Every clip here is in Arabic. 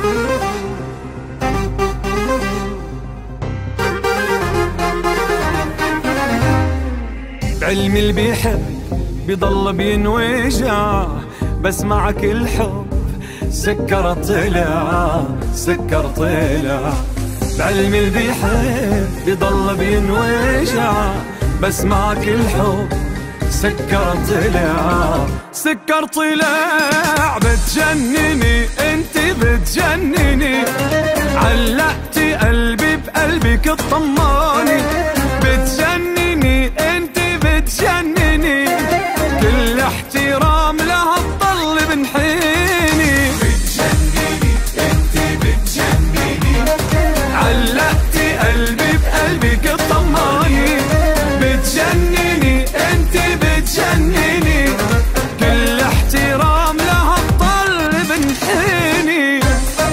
بعلمي اللي بيحب بيضل بينوجع، بس معك الحب سكر طلع سكر طلع. بعلمي اللي بيحب بيضل بينوجع، بس معك الحب سكر طلع سكر طلع. بتجنني انت بتجنني، علقتي قلبي بقلبك الطماني. بتجنني انت بتجنني، كل احترام لها تضل بنحيني. بتجنني انت بتجنني، علقتي قلبي بقلبك الطماني. بتجنني انت بتجنني، كل احترام لها تضل بنحيني.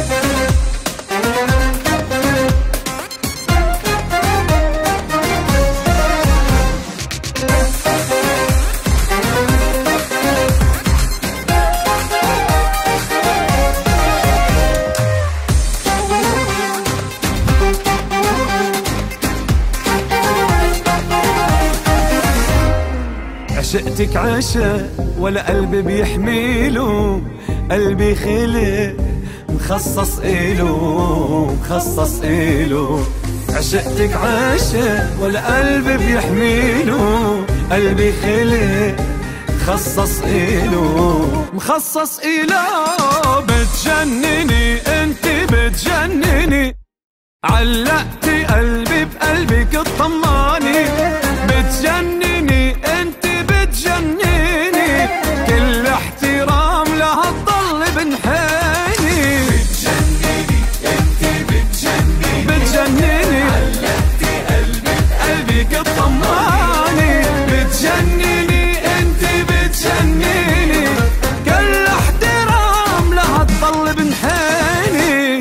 عشقتك عشق ولا قلبي بيحميله، قلبي خلق مخصص إله مخصص إله. عشقتك عشق ولا قلبي بيحميله، قلبي خلق مخصص إله مخصص إله. بتجنني انت بتجنني، علقتي قلبي بقلبك الطماني. بتجنني انت بتجنني، كل احترام لها تضل بنحيني. بتجنني انت بتجنني، بتجنني علقتي قلبي قلبك الطماني. بتجنني انت بتجنني، كل احترام لها تضل بنحيني.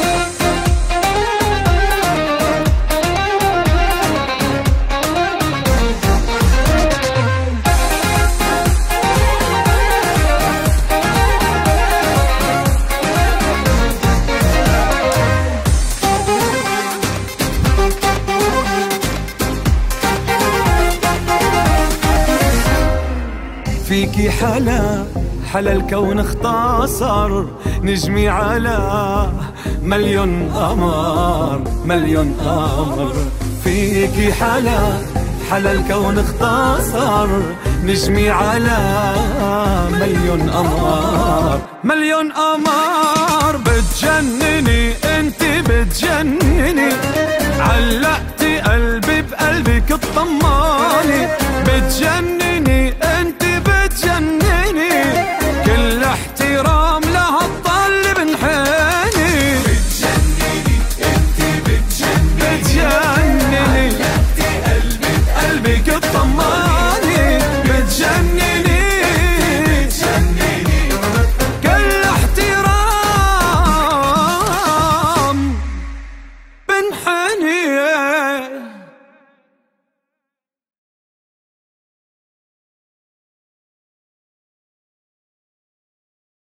فيكي حلا الكون اختصر، نجمي على مليون قمر مليون قمر. فيكي حلا الكون اختصر، نجمي على مليون قمر مليون قمر. بتجنني انت بتجنني، علقتي قلبي بقلبك الطماني. بتجنني